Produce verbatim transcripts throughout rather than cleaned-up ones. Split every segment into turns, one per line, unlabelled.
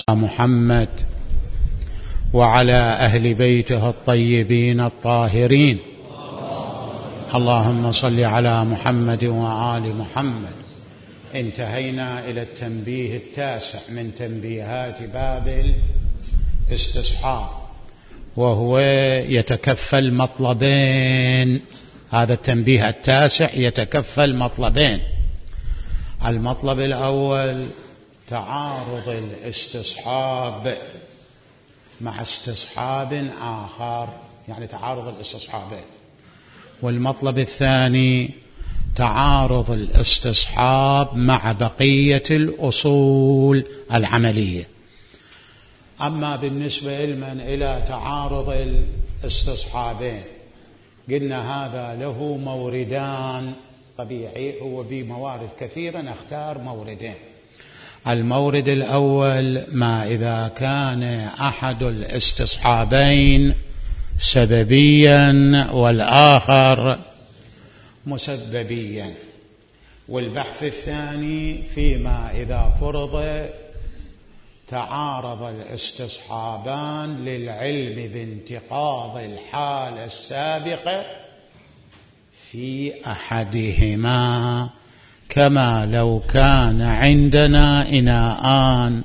محمد وعلى أهل بيته الطيبين الطاهرين. اللهم صل على محمد وآل محمد. انتهينا إلى التنبيه التاسع من تنبيهات باب الاستصحاب، وهو يتكفل مطلبين. هذا التنبيه التاسع يتكفل مطلبين. المطلب الأول تعارض الاستصحاب مع استصحاب آخر، يعني تعارض الاستصحابين. والمطلب الثاني تعارض الاستصحاب مع بقية الأصول العملية. أما بالنسبة لمن إلى تعارض الاستصحابين، قلنا هذا له موردان. طبيعي هو بموارد كثيرة، نختار موردين. المورد الأول ما إذا كان أحد الاستصحابين سببيا والآخر مسببيا. والبحث الثاني فيما إذا فرض تعارض الاستصحابان للعلم بانتقاض الحالة السابقة في أحدهما، كما لو كان عندنا إناءان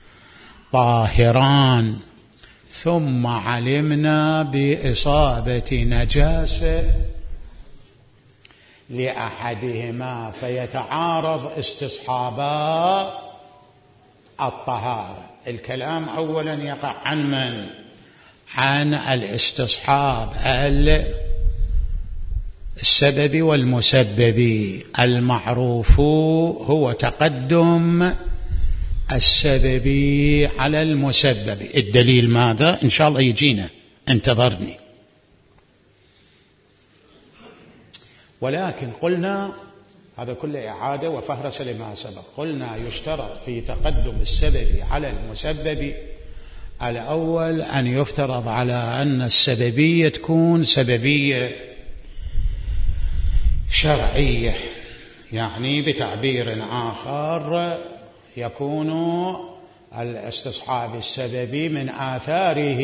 طاهران ثم علمنا بإصابة نجاسة لأحدهما، فيتعارض استصحابا الطهارة. الكلام أولا يقع عن من؟ عن الاستصحاب السبب والمسبب. المعروف هو تقدم السبب على المسبب. الدليل ماذا؟ إن شاء الله يجينا، انتظرني. ولكن قلنا هذا كله إعادة وفهرس لما سبق. قلنا يشترط في تقدم السبب على المسبب الأول أن يفترض على أن السببية تكون سببية شرعية، يعني بتعبير آخر يكون الاستصحاب السببي من آثاره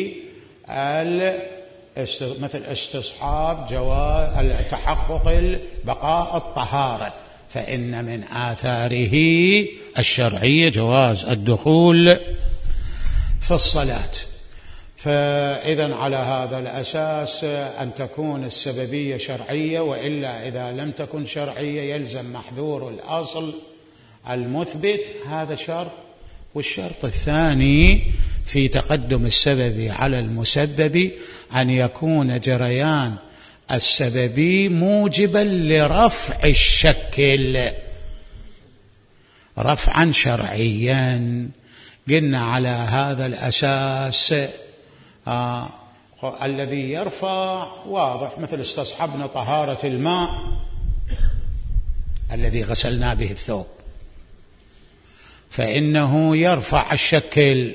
مثل استصحاب جواز تحقق بقاء الطهارة، فإن من آثاره الشرعية جواز الدخول في الصلاة. فإذا على هذا الأساس أن تكون السببية شرعية، وإلا إذا لم تكن شرعية يلزم محذور الأصل المثبت. هذا شرط. والشرط الثاني في تقدم السبب على المسبب أن يكون جريان السببي موجبا لرفع الشكل رفعا شرعيا. قلنا على هذا الأساس آه الذي يرفع واضح، مثل استصحبنا طهارة الماء الذي غسلنا به الثوب، فإنه يرفع الشكل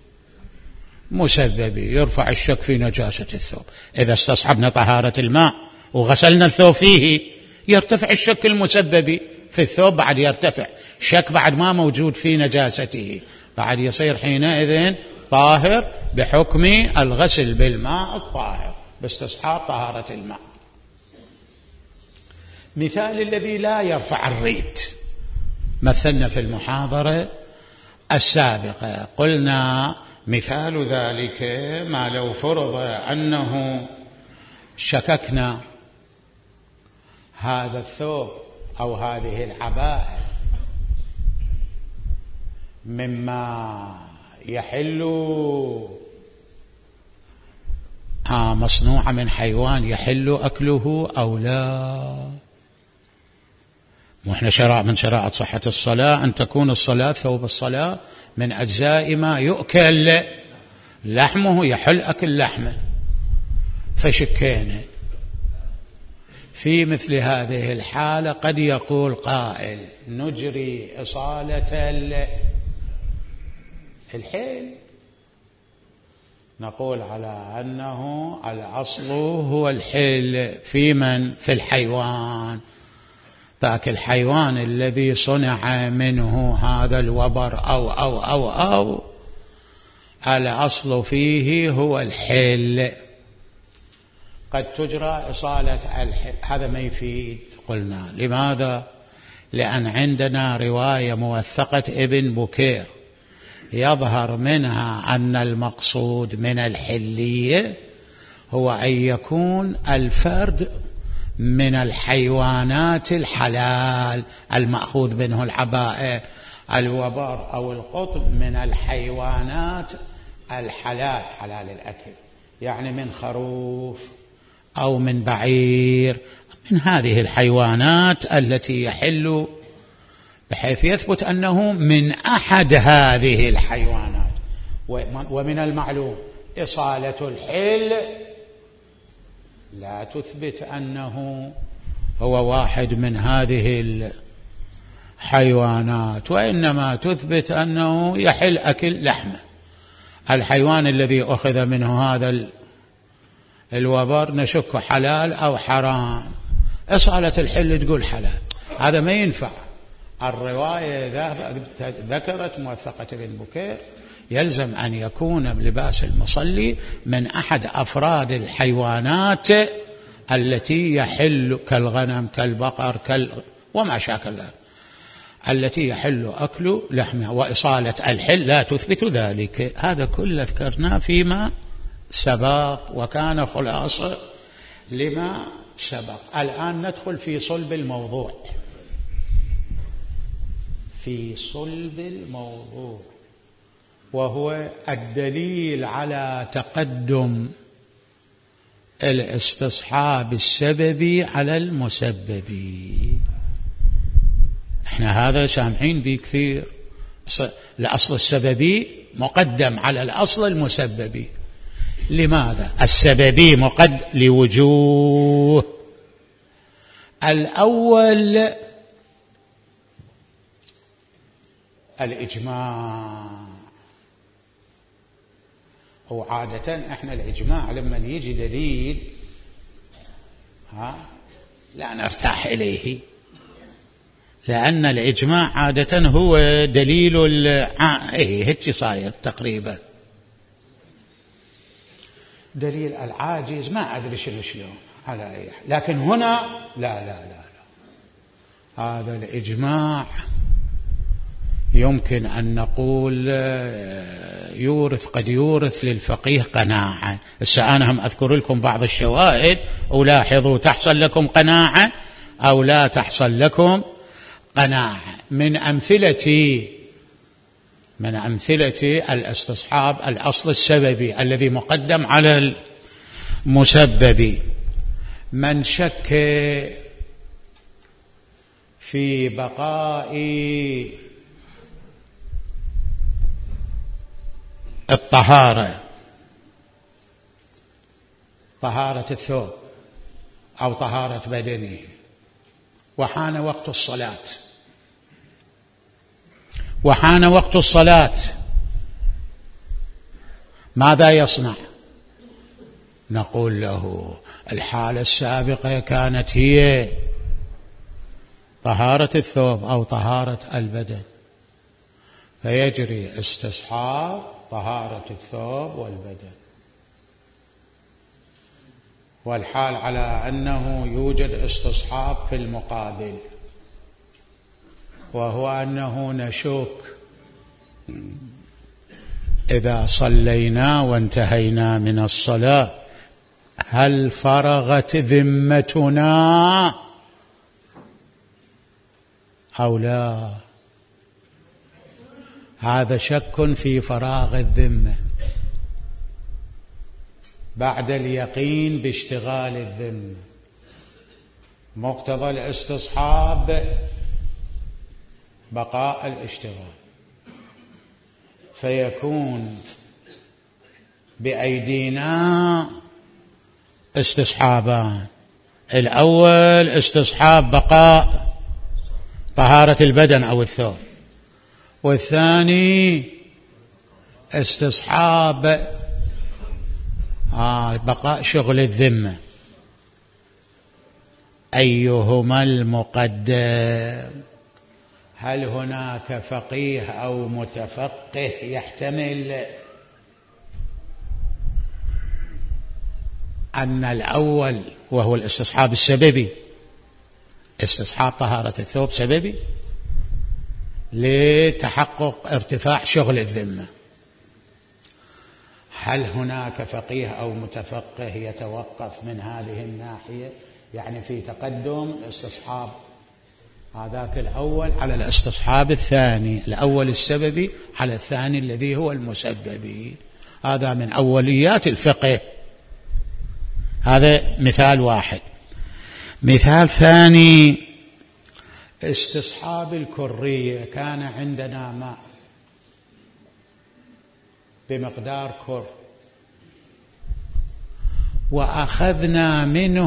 مسببي، يرفع الشك في نجاسة الثوب. إذا استصحبنا طهارة الماء وغسلنا الثوب فيه يرتفع الشك المسببي في الثوب، بعد يرتفع شك بعد ما موجود في نجاسته، بعد يصير حينئذ طاهر بحكم الغسل بالماء الطاهر باستصحاب طهارة الماء. مثال الذي لا يرفع الريد مثلنا في المحاضرة السابقة. قلنا مثال ذلك ما لو فرض أنه شككنا هذا الثوب أو هذه العباءة مما يحل آه مصنوعة من حيوان يحل أكله أو لا. وإحنا شرع من شرائع صحة الصلاة أن تكون الصلاة ثوب الصلاة من أجزاء ما يؤكل لحمه، يحل أكل لحمه. فشكينا في مثل هذه الحالة قد يقول قائل نجري إصالة الحيل، نقول على أنه الأصل هو الحيل في من؟ في الحيوان. ذاك الحيوان الذي صنع منه هذا الوبر أو أو أو أو الأصل فيه هو الحل. قد تجرى إصالة الحل، هذا ما يفيد. قلنا لماذا؟ لأن عندنا رواية موثقة ابن بكير يظهر منها أن المقصود من الحلية هو أن يكون الفرد من الحيوانات الحلال المأخوذ منه العبائة. الوبر أو القطب من الحيوانات الحلال، حلال الأكل، يعني من خروف أو من بعير، من هذه الحيوانات التي يحل، بحيث يثبت أنه من أحد هذه الحيوانات. ومن المعلوم إصالة الحل لا تثبت أنه هو واحد من هذه الحيوانات، وإنما تثبت أنه يحل أكل لحمه. الحيوان الذي أخذ منه هذا الوبر نشك حلال أو حرام، إصالة الحل تقول حلال، هذا ما ينفع. الرواية ذكرت موثقة ابن بكير يلزم أن يكون لباس المصلي من أحد أفراد الحيوانات التي يحل، كالغنم كالبقر كال وما شاكل ذلك، التي يحل أكل لحمها. وإصالة الحل لا تثبت ذلك. هذا كله ذكرناه فيما سبق، وكان خلاصة لما سبق. الآن ندخل في صلب الموضوع، في صلب الموضوع، وهو الدليل على تقدم الاستصحاب السببي على المسببي. احنا هذا سامعين به كثير، الأصل السببي مقدم على الأصل المسببي. لماذا؟ السببي مقدم لوجوه. الأول الإجماع، وعادة احنا الإجماع لما يجي دليل ها لا نرتاح إليه، لأن الإجماع عادة هو دليل الع... إيه هيك صاير تقريبا، دليل العاجز، ما أدري شنو شلون على أي. لكن هنا لا لا لا لا، هذا الإجماع يمكن أن نقول يورث، قد يورث للفقيه قناعة. هسه أنا هم أذكر لكم بعض الشواهد، ولاحظوا تحصل لكم قناعة أو لا تحصل لكم قناعة. من أمثلة من أمثلة الاستصحاب الأصل السببي الذي مقدم على المسبب، من شك في بقاء الطهارة، طهارة الثوب أو طهارة بدنه، وحان وقت الصلاة، وحان وقت الصلاة، ماذا يصنع؟ نقول له الحالة السابقة كانت هي طهارة الثوب أو طهارة البدن، فيجري استصحاب طهارة الثوب والبدن، والحال على أنه يوجد استصحاب في المقابل، وهو أنه نشك إذا صلينا وانتهينا من الصلاة هل فرغت ذمتنا أو لا؟ هذا شك في فراغ الذمة بعد اليقين باشتغال الذمة. مقتضى الاستصحاب بقاء الاشتغال، فيكون بأيدينا استصحابان: الأول استصحاب بقاء طهارة البدن أو الثوب، والثاني استصحاب آه بقاء شغل الذمة. أيهما المقدم؟ هل هناك فقيه أو متفقه يحتمل أن الأول وهو الاستصحاب السببي، استصحاب طهارة الثوب سببي لتحقق ارتفاع شغل الذمة. هل هناك فقيه أو متفقه يتوقف من هذه الناحية، يعني في تقدم الاستصحاب هذاك الأول على الاستصحاب الثاني، الأول السببي على الثاني الذي هو المسببي؟ هذا من أوليات الفقه. هذا مثال واحد. مثال ثاني، استصحاب الكرية. كان عندنا ماء بمقدار كر وأخذنا منه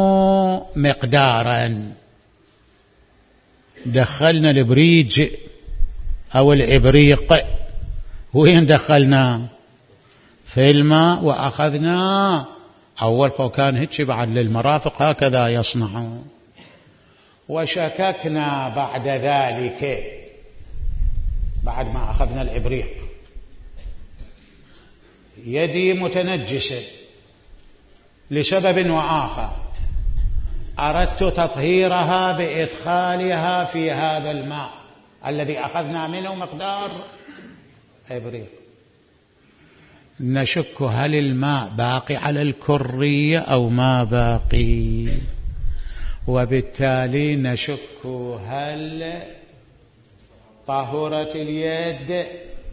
مقدارا، دخلنا البريج أو الإبريق، وين دخلنا؟ في الماء، وأخذنا أول كان هيك بعد للمرافق هكذا يصنعون، وشككنا بعد ذلك بعد ما أخذنا الإبريق يدي متنجسة لسبب وآخر، أردت تطهيرها بإدخالها في هذا الماء الذي أخذنا منه مقدار إبريق. نشك هل الماء باقي على الكرية أو ما باقي، وبالتالي نشك هل طهرت اليد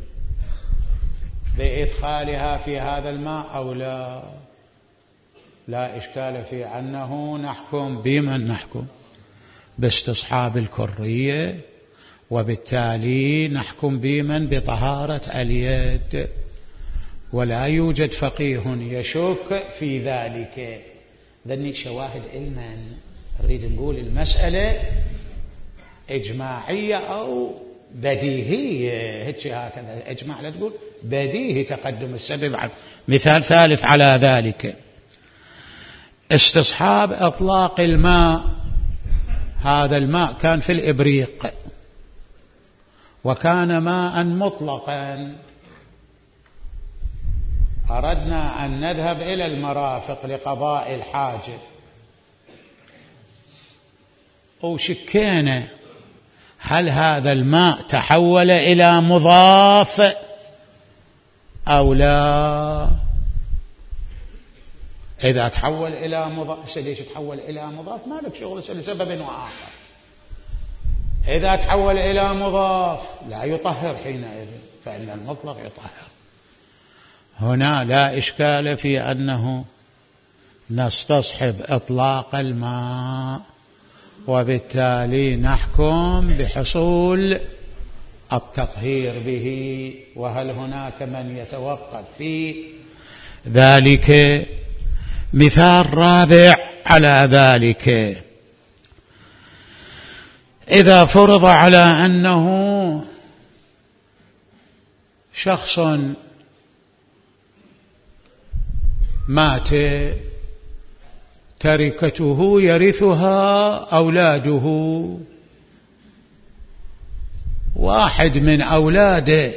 بإدخالها في هذا الماء أو لا. لا إشكال في أنه نحكم بمن نحكم باستصحاب الكرية، وبالتالي نحكم بمن بطهارة اليد، ولا يوجد فقيه يشك في ذلك. ذني شواهد علما نريد نقول المسألة إجماعية أو بديهية، هيك هكذا إجماع لا تقول بديهي تقدم السبب. مثال ثالث على ذلك، استصحاب إطلاق الماء. هذا الماء كان في الإبريق وكان ماء مطلقا، أردنا أن نذهب إلى المرافق لقضاء الحاجة، وشكينا هل هذا الماء تحول إلى مضاف أو لا. إذا تحول إلى مضاف، ليش تحول إلى مضاف؟ ما لك شغل لسبب وآخر. إذا تحول إلى مضاف لا يطهر حينئذ، فإن المطلق يطهر. هنا لا إشكال في أنه نستصحب إطلاق الماء، وبالتالي نحكم بحصول التطهير به. وهل هناك من يتوقف في ذلك؟ مثال رابع على ذلك، إذا فرض على أنه شخص مات تركته يرثها أولاده، واحد من أولاده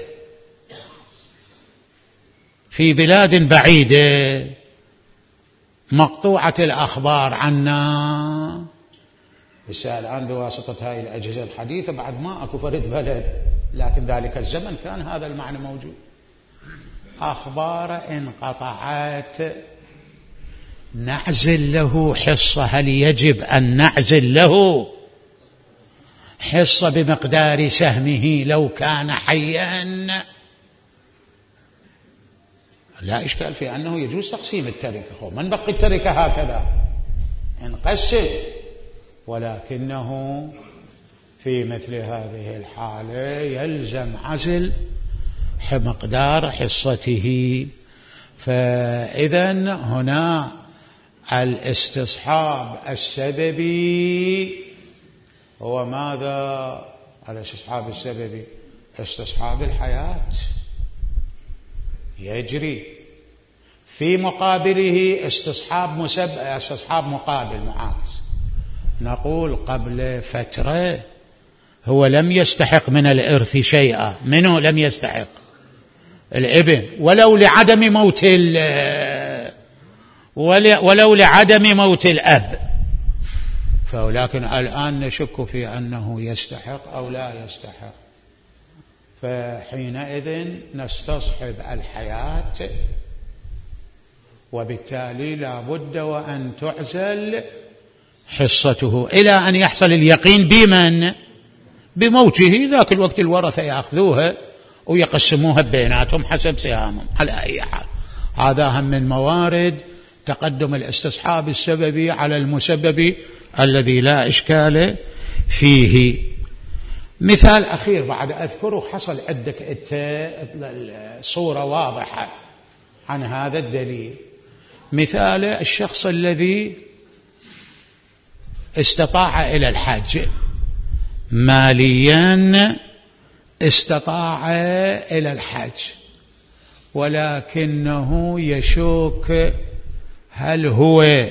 في بلاد بعيدة مقطوعة الأخبار عنا، هسه الآن بواسطة هاي الأجهزة الحديثة بعد ما أكو فرد بلد، لكن ذلك الزمن كان هذا المعنى موجود. أخبار انقطعت، نعزل له حصة. هل يجب أن نعزل له حصة بمقدار سهمه لو كان حيا؟ لا إشكال في أنه يجوز تقسيم التركة، من بقي التركة هكذا انقسم، ولكنه في مثل هذه الحالة يلزم عزل مقدار حصته. فإذن هنا الاستصحاب السببي هو ماذا؟ الاستصحاب السببي استصحاب الحياة يجري، في مقابله استصحاب مسبب، استصحاب مقابل معاكس. نقول قبل فترة هو لم يستحق من الإرث شيئا، منه لم يستحق الابن ولو لعدم موت ولو لعدم موت الأب، ولكن الآن نشك في أنه يستحق أو لا يستحق، فحينئذ نستصحب الحياة، وبالتالي لا بد وأن تعزل حصته إلى أن يحصل اليقين بمن؟ بموته. ذاك الوقت الورثة يأخذوها ويقسموها بيناتهم حسب سهامهم. على أي حال هذا هم من موارد تقدم الاستصحاب السببي على المسبب الذي لا إشكال فيه. مثال أخير بعد أذكره، حصل عندك صورة واضحة عن هذا الدليل. مثال الشخص الذي استطاع إلى الحج ماليا، استطاع إلى الحج، ولكنه يشك هل هو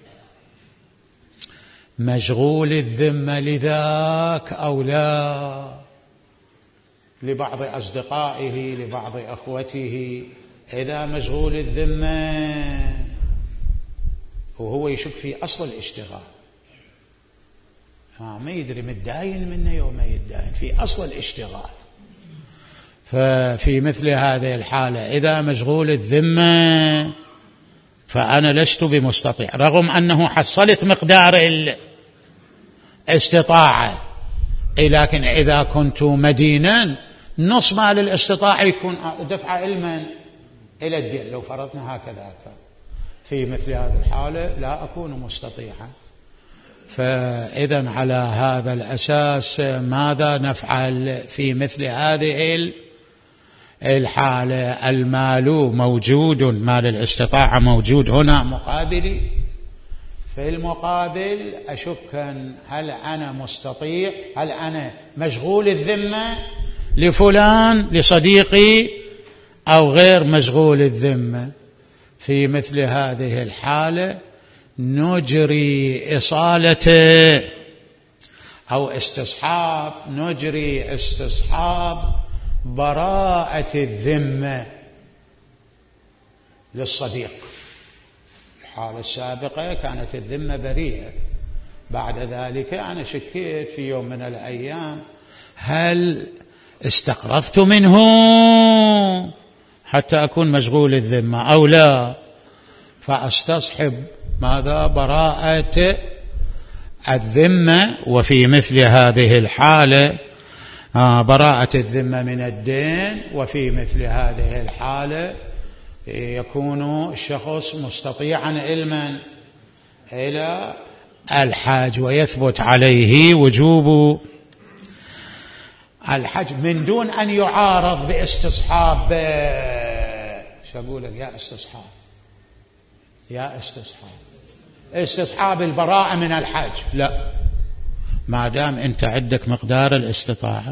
مشغول الذمة لذاك أو لا، لبعض أصدقائه لبعض أخوته. إذا مشغول الذمة وهو يشك في أصل الاشتغال، ما يدري متداين منه يوم ما يتداين في أصل الاشتغال، ففي مثل هذه الحالة إذا مشغول الذمة فأنا لست بمستطيع، رغم أنه حصلت مقدار الاستطاعة، لكن إذا كنت مدينا نص مال الاستطاعة يكون دفع علما إلى الدين. لو فرضنا هكذا في مثل هذه الحالة لا أكون مستطيعا. فإذا على هذا الأساس ماذا نفعل في مثل هذه الحالة؟ المال موجود، مال الاستطاعة موجود هنا مقابلي، في المقابل أشك هل أنا مستطيع، هل أنا مشغول الذمة لفلان لصديقي أو غير مشغول الذمة. في مثل هذه الحالة نجري إصالة أو استصحاب، نجري استصحاب براءة الذمة للصديق. الحالة السابقة كانت الذمة بريئة، بعد ذلك أنا شكيت في يوم من الأيام هل استقرضت منه حتى أكون مشغول الذمة أو لا، فأستصحب ماذا؟ براءة الذمة. وفي مثل هذه الحالة آه براءة الذمة من الدين، وفي مثل هذه الحالة يكون الشخص مستطيعا علما إلى الحج، ويثبت عليه وجوب الحج من دون أن يعارض باستصحاب. شو أقول لك يا استصحاب؟ يا استصحاب استصحاب البراءة من الحج، لا، ما دام أنت عندك مقدار الاستطاعة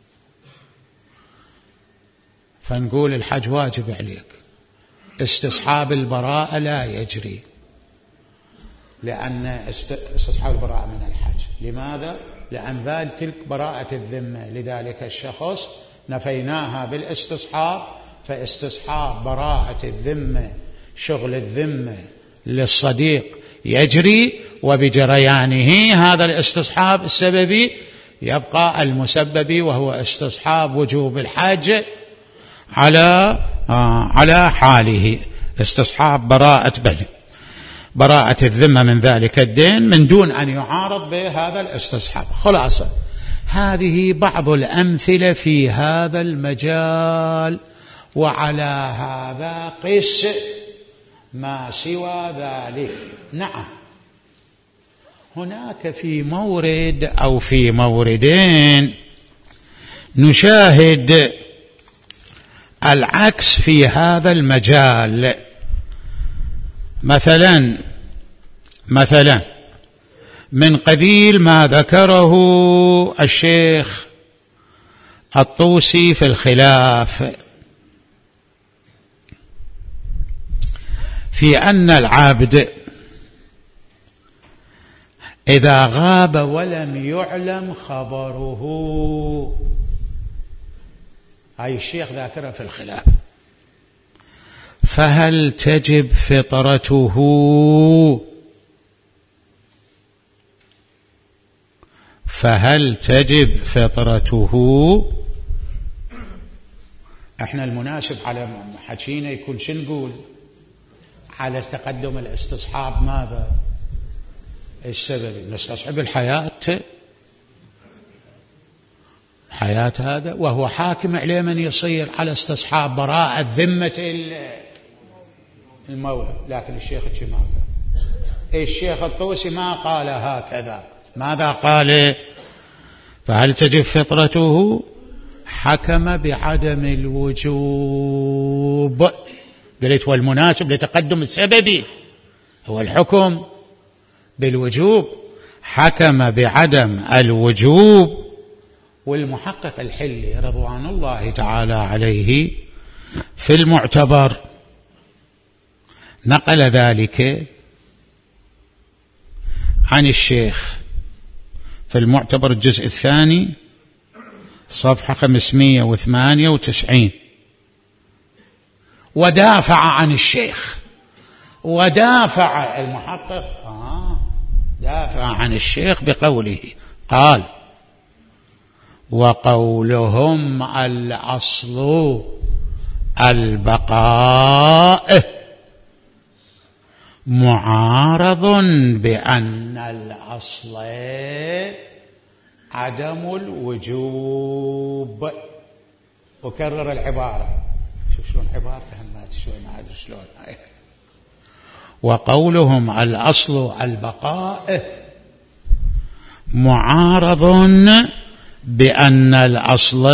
فنقول الحج واجب عليك، استصحاب البراءة لا يجري، لأن استصحاب البراءة من الحج. لماذا؟ لأن ذلك تلك براءة الذمة، لذلك الشخص نفيناها بالاستصحاب، فاستصحاب براءة الذمة شغل الذمة للصديق يجري، وبجريانه هذا الاستصحاب السببي يبقى المسبب، وهو استصحاب وجوب الحج على آه على حاله، استصحاب براءة بني براءة الذمة من ذلك الدين من دون أن يعارض بهذا الاستصحاب. خلاصة هذه بعض الأمثلة في هذا المجال، وعلى هذا قس ما سوى ذلك. نعم، هناك في مورد أو في موردين نشاهد العكس في هذا المجال. مثلا مثلا من قبيل ما ذكره الشيخ الطوسي في الخلاف في أن العبد إذا غاب ولم يعلم خبره، هاي الشيخ ذاكره في الخلاف، فهل تجب فطرته؟ فهل تجب فطرته؟ احنا المناسب على حكينا يكون شو نقول؟ على تقدم الاستصحاب ماذا؟ السبب، نستصحب الحياة، حياة هذا، وهو حاكم عليه من يصير على استصحاب براءة ذمة المولى. لكن الشيخ ما قال، الشيخ الطوسي ما قال هكذا. ماذا قال؟ فهل تجب فطرته؟ حكم بعدم الوجوب. قلت والمناسب لتقدم السبب هو الحكم بالوجوب، حكم بعدم الوجوب. والمحقق الحلي رضوان الله تعالى عليه في المعتبر نقل ذلك عن الشيخ في المعتبر الجزء الثاني صفحة خمسمائة وثمانية وتسعين، ودافع عن الشيخ، ودافع المحقق آه دافع عن الشيخ بقوله، قال: وقولهم الأصل البقاء معارض بأن الأصل عدم الوجوب. وكرر العبارة، شوف شلون عبارته همات شلون عاد شلون. وقولهم الأصل البقاء معارض بأن الأصل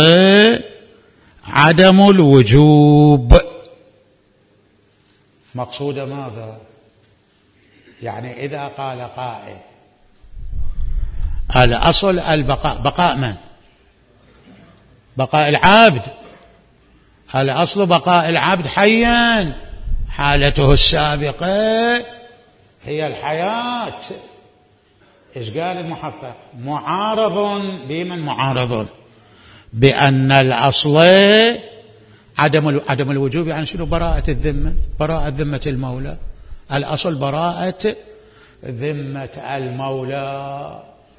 عدم الوجوب. مقصود ماذا؟ يعني إذا قال قائل الأصل البقاء، بقاء من؟ بقاء العبد. الأصل بقاء العبد حيا، حالته السابقة هي الحياة. إيش قال المحقق؟ معارض بمن؟ معارض بأن الأصل عدم عدم الوجوب. يعني شنو؟ براءة الذمة، براءة ذمة المولى. الأصل براءة ذمة المولى.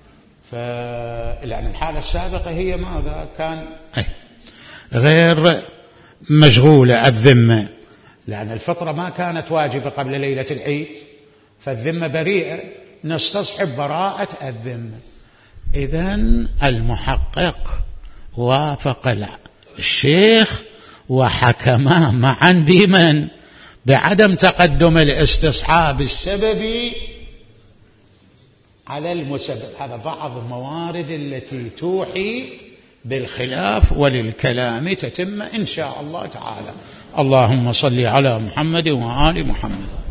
فلأن الحالة السابقة هي ماذا؟ كان غير مشغولة الذمة، لأن الفطرة ما كانت واجبة قبل ليلة العيد، فالذمة بريئة، نستصحب براءة الذمة. إذن المحقق وافق الشيخ وحكما معا بمن؟ بعدم تقدم الاستصحاب السببي على المسبب. هذا بعض الموارد التي توحي بالخلاف، وللكلام تتم إن شاء الله تعالى. اللهم صل على محمد وآل محمد.